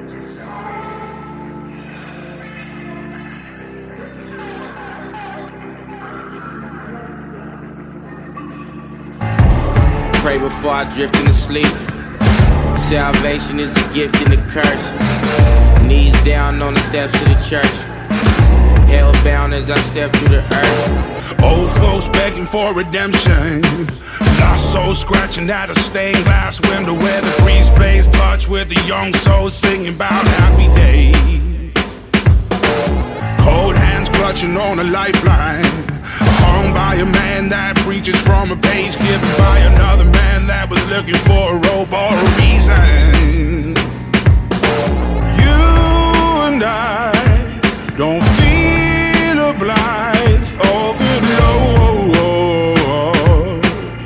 Pray before I drift into sleep. Salvation is a gift and a curse. Knees down on the steps of the church. Hell bound as I step through the earth. Old folks begging for redemption. Lost souls scratching at a stained glass window where the breeze plays touch with the young souls singing about happy days. Cold hands clutching on a lifeline, hung by a man that preaches from a page given by another man that was looking for a rope or a reason. You and I don't feel obliged. Oh, good Lord.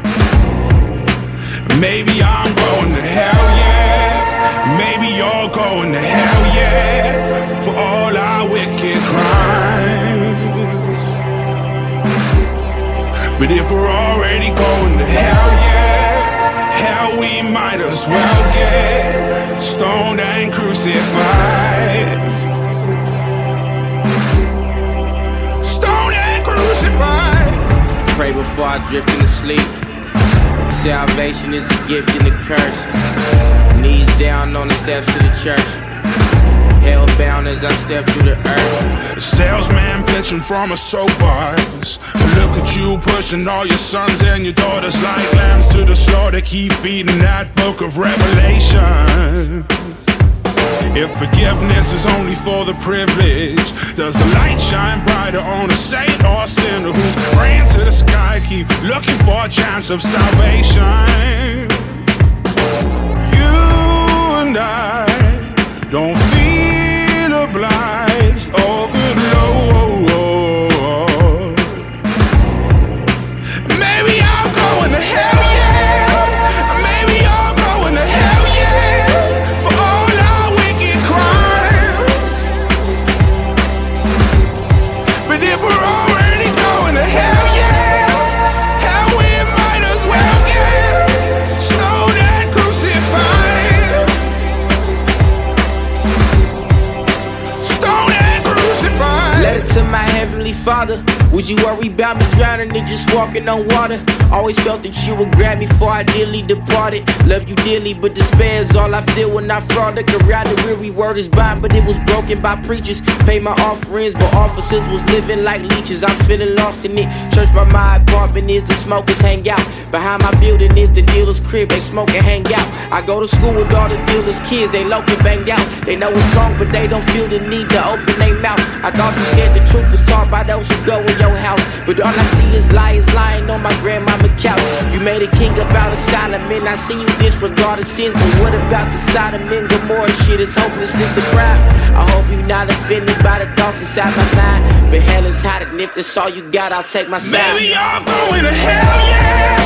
Maybe I'm going to hell, yeah. Maybe you're going to hell, yeah. For all our wicked crimes. But if we're already going to hell, yeah, hell we might as well get stoned and crucified. Stoned and crucified. Pray before I drift into sleep. Salvation is a gift and a curse. Knees down on the steps of the church. Hell bound as I step through the earth. A salesman pitching from a soapbox. Look at you pushing all your sons and your daughters like lambs to the slaughter. Keep feeding that book of Revelation. If forgiveness is only for the privileged, does the light shine brighter on a saint or a sinner who's praying to the sky, keep looking for a chance of salvation? You and I don't feel obliged. Oh, good Lord. Maybe I'm going to hell, yeah. Maybe you're going to hell, yeah. For all our wicked crimes. But if we're already going to hell, yeah, hell we might as well get stoned and crucified. Stoned and crucified. Letter to my heavenly Father. Would you worry about me drowning and just walking on water? Always felt that you would grab me before I dearly departed. Love you dearly, but despair is all I feel when I fraud. Look around, the weary word is bond, but it was broken by preachers. Pay my offerings, but officers was living like leeches. I'm feeling lost in it. Church by my apartment is the smokers hang out. Behind my building is the dealer's crib, they smoke and hang out. I go to school with all the dealer's kids, they low and banged out. They know it's wrong, but they don't feel the need to open their mouth. I thought you said the truth was taught by those who go in your house, but all I see is liars lying on my grandmama couch. You made a king about a Solomon, I see you disregard the sins, but what about the Sodom and Gomorrah shit? Is hopelessness a crime? I hope you're not offended by the thoughts inside my mind, but hell is hot, and if that's all you got, I'll take my side. Maybe you're going to hell, yeah.